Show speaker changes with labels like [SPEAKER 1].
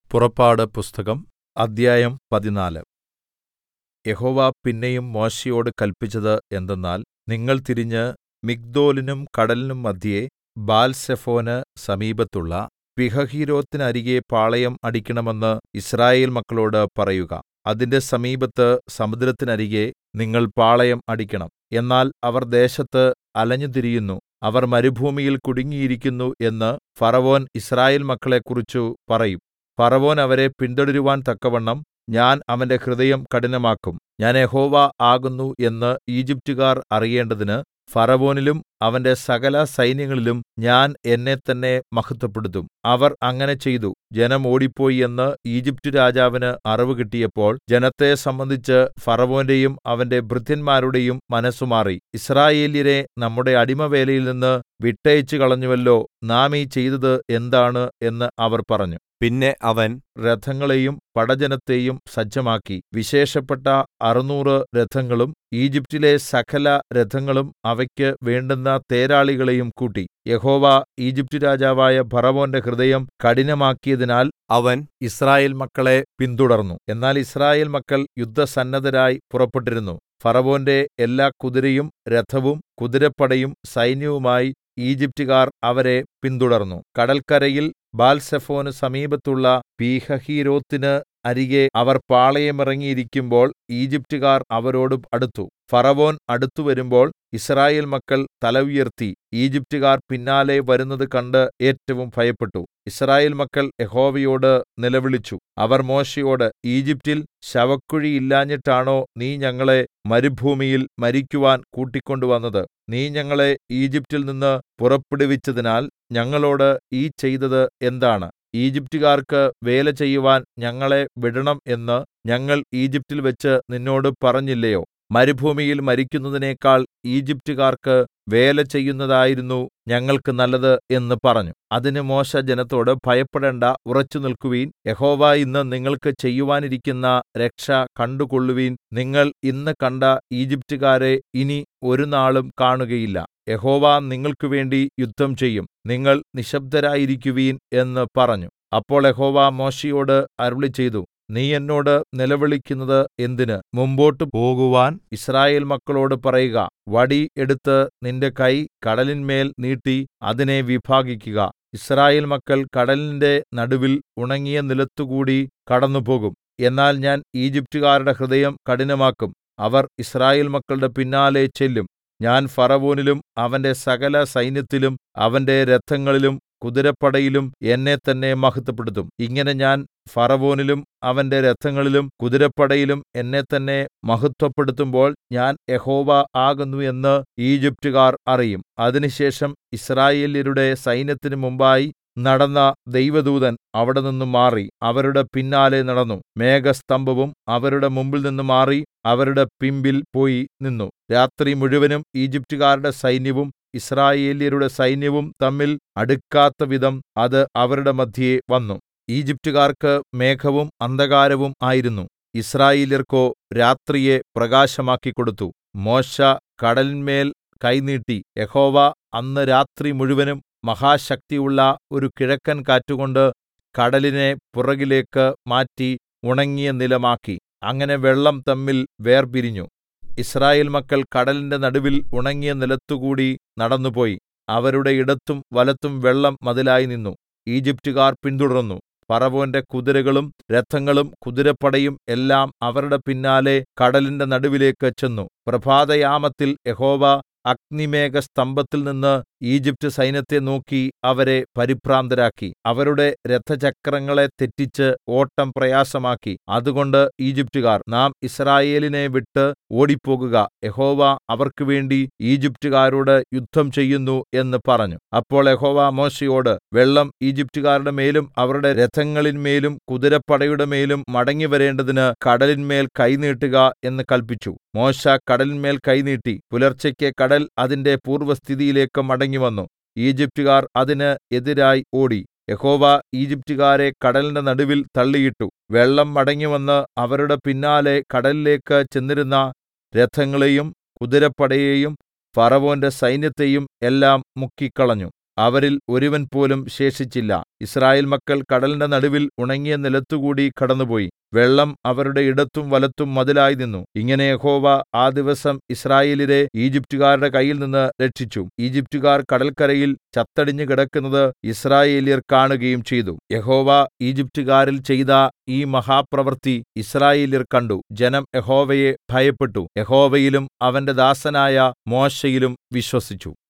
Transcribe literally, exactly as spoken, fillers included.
[SPEAKER 1] പുറപ്പാട് പുസ്തകം അദ്ധ്യായം പതിനാല്. യഹോവ പിന്നെയും മോശെയോട് കല്പിച്ചത് എന്തെന്നാൽ, നിങ്ങൾ തിരിഞ്ഞ് മിഗ്ദോലിനും കടലിനും മദ്ധ്യേ ബാൽസെഫോന് സമീപത്തുള്ള പീഹഹീരോത്തിനരികെ പാളയം അടിക്കണമെന്ന് യിസ്രായേൽ മക്കളോട് പറയുക. അതിന്റെ സമീപത്ത് സമുദ്രത്തിനരികെ നിങ്ങൾ പാളയം അടിക്കണം. എന്നാൽ അവർ ദേശത്ത് അലഞ്ഞുതിരിയുന്നു, അവർ മരുഭൂമിയിൽ കുടുങ്ങിയിരിക്കുന്നു എന്ന് ഫറവോൻ യിസ്രായേൽ മക്കളെക്കുറിച്ചു പറയും. ഫറവോൻ അവരെ പിന്തുടരുവാൻ തക്കവണ്ണം ഞാൻ അവന്റെ ഹൃദയം കഠിനമാക്കും. ഞാൻ യഹോവ ആകുന്നു എന്ന് ഈജിപ്റ്റുകാർ അറിയേണ്ടതിന് ഫറവോനിലും അവന്റെ സകല സൈന്യങ്ങളിലും ഞാൻ എന്നെത്തന്നെ മഹത്വപ്പെടുത്തും. അവർ അങ്ങനെ ചെയ്തു. ജനം ഓടിപ്പോയി എന്ന് ഈജിപ്റ്റ് രാജാവിന് അറിവ് കിട്ടിയപ്പോൾ ജനത്തെ സംബന്ധിച്ച് ഫറവോന്റെയും അവന്റെ ഭൃത്യന്മാരുടെയും മനസ്സുമാറി. യിസ്രായേല്യരെ നമ്മുടെ അടിമവേലയിൽനിന്ന് വിട്ടയച്ചു കളഞ്ഞുവല്ലോ, നാം ഈ ചെയ്തത് എന്താണ് എന്ന് അവർ പറഞ്ഞു.
[SPEAKER 2] പിന്നെ അവൻ
[SPEAKER 1] രഥങ്ങളെയും പടജ്ജനത്തെയും സജ്ജമാക്കി. വിശേഷപ്പെട്ട അറുനൂറ് രഥങ്ങളും ഈജിപ്റ്റിലെ സകല രഥങ്ങളും അവയ്ക്ക് വേണ്ടുന്ന തേരാളികളെയും കൂട്ടി. യഹോവ ഈജിപ്റ്റ് രാജാവായ ഫറവോന്റെ ഹൃദയം കഠിനമാക്കിയതിനാൽ
[SPEAKER 2] അവൻ
[SPEAKER 1] യിസ്രായേൽ മക്കളെ പിന്തുടർന്നു. എന്നാൽ യിസ്രായേൽ മക്കൾ യുദ്ധസന്നദ്ധരായി പുറപ്പെട്ടിരുന്നു. ഫറവോന്റെ എല്ലാ കുതിരയും രഥവും കുതിരപ്പടയും സൈന്യവുമായി ഈജിപ്റ്റുകാർ അവരെ പിന്തുടർന്നു. കടൽക്കരയിൽ ബാൽസെഫോന് സമീപത്തുള്ള പീഹഹീരോത്തിന് അരികെ അവർ പാളയമിറങ്ങിയിരിക്കുമ്പോൾ ഈജിപ്റ്റുകാർ അവരോട് അടുത്തു. ഫറവോൻ അടുത്തുവരുമ്പോൾ യിസ്രായേൽ മക്കൾ തല ഉയർത്തി ഈജിപ്റ്റുകാർ പിന്നാലെ വരുന്നത് കണ്ട് ഏറ്റവും ഭയപ്പെട്ടു. യിസ്രായേൽ മക്കൾ യഹോവയോട് നിലവിളിച്ചു. അവർ മോശെയോട്, ഈജിപ്റ്റിൽ ശവക്കുഴിയില്ലാഞ്ഞിട്ടാണോ നീ ഞങ്ങളെ മരുഭൂമിയിൽ മരിക്കുവാൻ കൂട്ടിക്കൊണ്ടുവന്നത്? നീ ഞങ്ങളെ ഈജിപ്റ്റിൽ നിന്ന് പുറപ്പെടുവിച്ചതിനാൽ ഞങ്ങളോട് ഈ ചെയ്തത് എന്താണ്? ഈജിപ്റ്റുകാർക്ക് വേല ചെയ്യുവാൻ ഞങ്ങളെ വിടണം എന്ന് ഞങ്ങൾ ഈജിപ്റ്റിൽ വെച്ച് നിന്നോട് പറഞ്ഞില്ലയോ? മരുഭൂമിയിൽ മരിക്കുന്നതിനേക്കാൾ ഈജിപ്റ്റുകാർക്ക് വേല ചെയ്യുന്നതായിരുന്നു ഞങ്ങൾക്ക് നല്ലത് എന്ന് പറഞ്ഞു. അതിന് മോശെ ജനത്തോട്, ഭയപ്പെടേണ്ടാ, ഉറച്ചുനിൽക്കുവിൻ. യഹോവ ഇന്ന് നിങ്ങൾക്ക് ചെയ്യുവാനിരിക്കുന്ന രക്ഷ കണ്ടുകൊള്ളുവിൻ. നിങ്ങൾ ഇന്ന് കണ്ട ഈജിപ്റ്റുകാരെ ഇനി ഒരുനാളും കാണുകയില്ല. യഹോവ നിങ്ങൾക്കുവേണ്ടി യുദ്ധം ചെയ്യും. നിങ്ങൾ നിശ്ശബ്ദരായിരിക്കുവിൻ എന്ന് പറഞ്ഞു. അപ്പോൾ യഹോവ മോശെയോട് അരുളിച്ചെയ്തു, നീ എന്നോട് നിലവിളിക്കുന്നത് എന്തിന്? മുമ്പോട്ട് പോകുവാൻ യിസ്രായേൽ മക്കളോട് പറയുക. വടി എടുത്ത് നിന്റെ കൈ കടലിന്മേൽ നീട്ടി അതിനെ വിഭാഗിക്കുക. യിസ്രായേൽ മക്കൾ കടലിന്റെ നടുവിൽ ഉണങ്ങിയ നിലത്തുകൂടി കടന്നുപോകും. എന്നാൽ ഞാൻ ഈജിപ്റ്റുകാരുടെ ഹൃദയം കഠിനമാക്കും. അവർ യിസ്രായേൽ മക്കളുടെ പിന്നാലെ ചെല്ലും. ഞാൻ ഫറവോനിലും അവന്റെ സകല സൈന്യത്തിലും അവന്റെ രഥങ്ങളിലും കുതിരപ്പടയിലും എന്നെത്തന്നെ മഹത്വപ്പെടുത്തും. ഇങ്ങനെ ഞാൻ ഫറവോനിലും അവന്റെ രഥങ്ങളിലും കുതിരപ്പടയിലും എന്നെത്തന്നെ മഹത്വപ്പെടുത്തുമ്പോൾ ഞാൻ യഹോവ ആകുന്നു എന്ന് ഈജിപ്റ്റുകാർ അറിയും. അതിനുശേഷം യിസ്രായേല്യരുടെ സൈന്യത്തിന് മുമ്പായി നടന്ന ദൈവദൂതൻ അവിടെനിന്ന് മാറി അവരുടെ പിന്നാലെ നടന്നു. മേഘസ്തംഭവും അവരുടെ മുമ്പിൽനിന്ന് മാറി അവരുടെ പിമ്പിൽ പോയി നിന്നു. രാത്രി മുഴുവനും ഈജിപ്റ്റുകാരുടെ സൈന്യവും യിസ്രായേല്യരുടെ സൈന്യവും തമ്മിൽ അടുക്കാത്തവിധം അത് അവരുടെ മദ്ധ്യേ വന്നു. ഈജിപ്റ്റുകാർക്ക് മേഘവും അന്ധകാരവും ആയിരുന്നു, യിസ്രായേല്യർക്കോ രാത്രിയെ പ്രകാശമാക്കിക്കൊടുത്തു. മോശെ കടലിന്മേൽ കൈ നീട്ടി. യഹോവ അന്ന് രാത്രി മുഴുവനും മഹാശക്തിയുള്ള ഒരു കിഴക്കൻ കാറ്റുകൊണ്ട് കടലിനെ പുറകിലേക്ക് മാറ്റി ഉണങ്ങിയ നിലമാക്കി. അങ്ങനെ വെള്ളം തമ്മിൽ വേർപിരിഞ്ഞു. യിസ്രായേൽ മക്കൾ കടലിന്റെ നടുവിൽ ഉണങ്ങിയ നിലത്തുകൂടി നടന്നുപോയി. അവരുടെ ഇടത്തും വലത്തും വെള്ളം മതിലായി നിന്നു. ഈജിപ്റ്റുകാർ പിന്തുടർന്നു. ഫറവോന്റെ കുതിരകളും രഥങ്ങളും കുതിരപ്പടയും എല്ലാം അവരുടെ പിന്നാലെ കടലിന്റെ നടുവിലേക്ക് ചെന്നു. പ്രഭാതയാമത്തിൽ യഹോവ അഗ്നിമേഘസ്തംഭത്തിൽ നിന്ന് ഈജിപ്റ്റ് സൈന്യത്തെ നോക്കി അവരെ പരിഭ്രാന്തരാക്കി. അവരുടെ രഥചക്രങ്ങളെ തെറ്റിച്ച് ഓട്ടം പ്രയാസമാക്കി. അതുകൊണ്ട് ഈജിപ്റ്റുകാർ, നാം യിസ്രായേലിനെ വിട്ട് ഓടിപ്പോകുക, യഹോവ അവർക്ക് വേണ്ടി ഈജിപ്റ്റുകാരോട് യുദ്ധം ചെയ്യുന്നു എന്ന് പറഞ്ഞു. അപ്പോൾ യഹോവ മോശെയോട്, വെള്ളം ഈജിപ്റ്റുകാരുടെ മേലും അവരുടെ രഥങ്ങളിന്മേലും കുതിരപ്പടയുടെ മേലും മടങ്ങിവരേണ്ടതിന് കടലിന്മേൽ കൈനീട്ടുക എന്ന് കല്പിച്ചു. മോശെ കടലിന്മേൽ കൈനീട്ടി. പുലർച്ചയ്ക്ക് കടൽ അതിന്റെ പൂർവ്വസ്ഥിതിയിലേക്ക് മടങ്ങിവന്നു. ഈജിപ്റ്റുകാർ അതിന് എതിരായി ഓടി. യഹോവ ഈജിപ്റ്റുകാരെ കടലിന്റെ നടുവിൽ തള്ളിയിട്ടു. വെള്ളം മടങ്ങിവന്ന് അവരുടെ പിന്നാലെ കടലിലേക്ക് ചെന്നിരുന്ന രഥങ്ങളെയും കുതിരപ്പടയെയും ഫറവോന്റെ സൈന്യത്തെയും എല്ലാം മുക്കിക്കളഞ്ഞു. അവരിൽ ഒരുവൻ പോലും ശേഷിച്ചില്ല. യിസ്രായേൽ മക്കൾ കടലിന്റെ നടുവിൽ ഉണങ്ങിയ നിലത്തുകൂടി കടന്നുപോയി. വെള്ളം അവരുടെ ഇടത്തും വലത്തും മതിലായി നിന്നു. ഇങ്ങനെ യഹോവ ആ ദിവസം യിസ്രായേല്യരെ ഈജിപ്റ്റുകാരുടെ കയ്യിൽനിന്ന് രക്ഷിച്ചു. ഈജിപ്റ്റുകാർ കടല്ക്കരയിൽ ചത്തടിഞ്ഞു കിടക്കുന്നത് യിസ്രായേല്യർ കാണുകയും ചെയ്തു. യഹോവ ഈജിപ്റ്റുകാരിൽ ചെയ്ത ഈ മഹാപ്രവൃത്തി യിസ്രായേല്യർ കണ്ടു. ജനം യഹോവയെ ഭയപ്പെട്ടു. യഹോവയിലും അവന്റെ ദാസനായ മോശെയിലും വിശ്വസിച്ചു.